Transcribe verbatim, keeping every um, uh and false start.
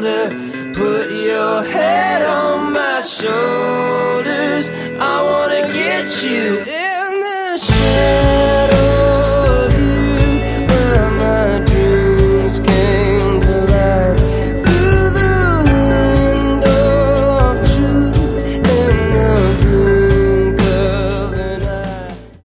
older. Put your head on my shoulders. I wanna get you in the shade.